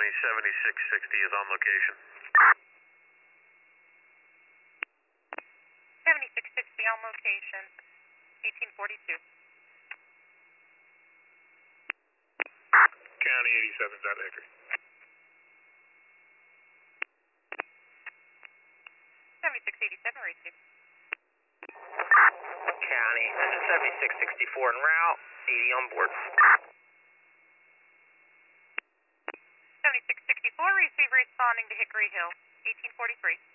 County 7660 is on location. 7660 on location, 1842. County 87 is at Hickory. 7687 received. County, this is 7664 en route, 80 on board. 7664, receive responding to Hickory Hill, 1843.